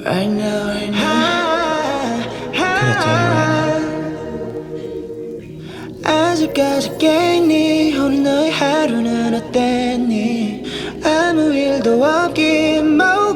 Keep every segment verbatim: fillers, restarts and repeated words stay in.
Right now, right now. 그랬잖아. 아직까지 깨있니? 오늘 너의 하루는 어땠니? 아무 일도 없긴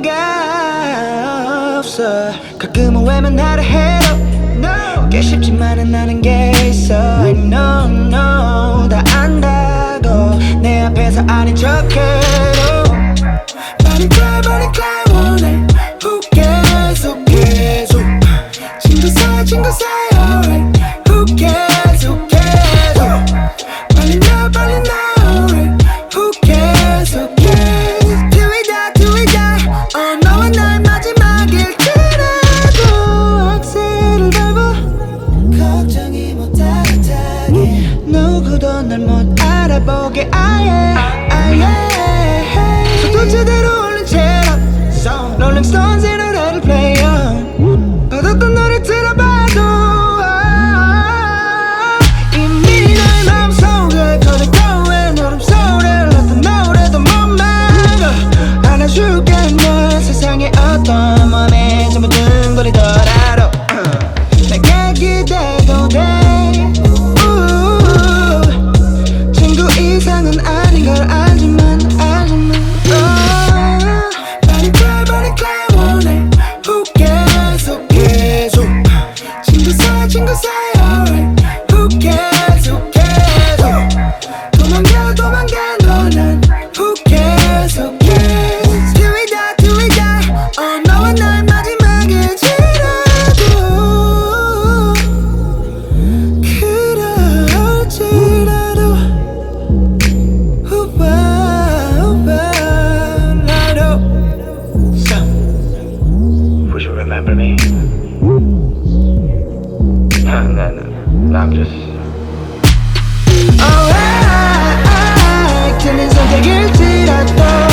뭐가 없어. 가끔은 외면하려 해도 no. 꽤 쉽지만은 않은 게 있어. I know, know 다 안다고 내 앞에서 아닌 척해도 Body cry, body cry 원해. Who cares, who cares, who. 친구 사이, 친구 사이, alright. Who cares, who cares, who. 빨리 나, 빨리 나, alright. Who cares, who cares. Till we die, till we die. Oh, 너와 나의 마지막일지라도 악셀을 밟아 걱정이 못하게 누구도 날 못 알아보게 아예 아예 속도 제대로 올린 채로 Rolling Stones의 노래를 play on 받았던 노래 들어봐도 아, 이미 너의 마음속에 커져가 왜 너름 소리를 어떤 노래도 못 막아 안아주겠냐 세상의 어떤 맘에 전부 둥거리더라도 내게 기대도 돼 우, 친구 이상은 아닌 걸 알지만 알지만 Body cry, body cry 원해. Who cares, who cares, who. 친구 사이, 친구 사이, alright. Who cares, who cares, who. 도망가, 도망가, 너는. Who cares, who cares. Till we die, till we die. Oh, 너와 나의 마지막일지라도 그럴지라도 우와, 우와, 나도. Would you remember me? No, no, no. I'm just. Oh, I, I, I, 틀린 선택일지라도